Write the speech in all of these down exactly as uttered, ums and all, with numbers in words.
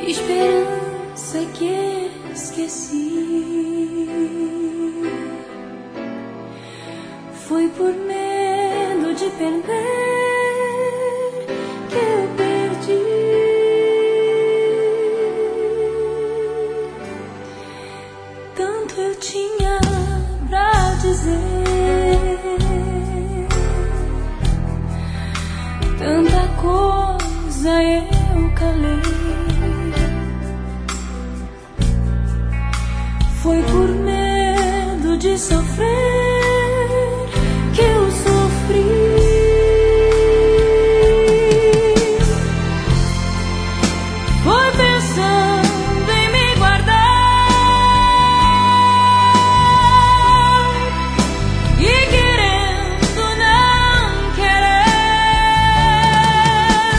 Esperança que esqueci. Foi por medo de perder que eu perdi. Tanto eu tinha pra dizer, tanta coisa eu calei. Foi por medo de sofrer que eu sofri. Foi pensando em me guardar e querendo não querer,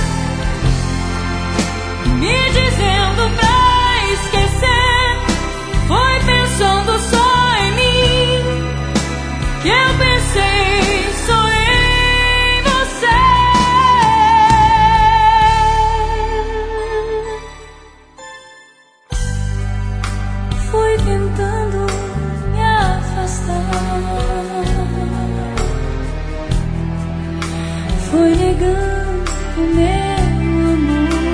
me dizendo pra esquecer. Foi pensando só em mim que eu pensei só em você. Fui tentando me afastar, foi negando o meu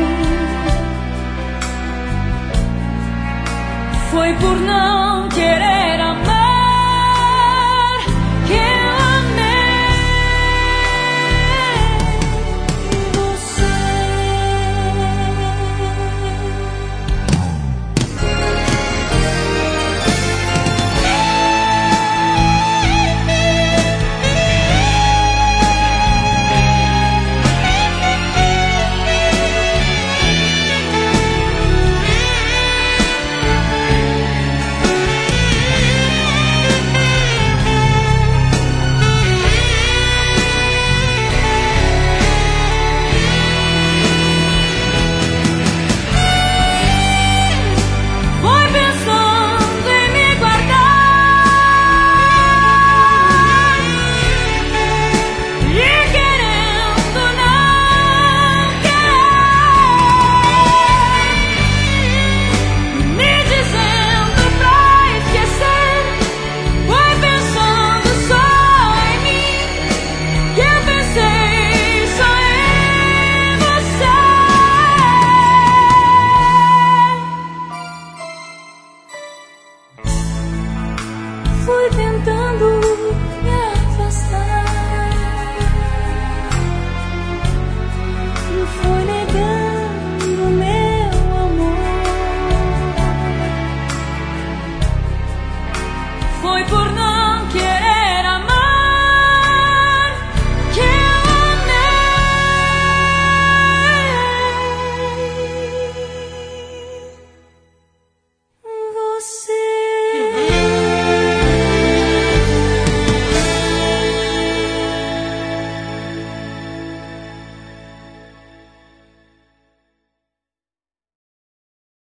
amor. Foi por não querer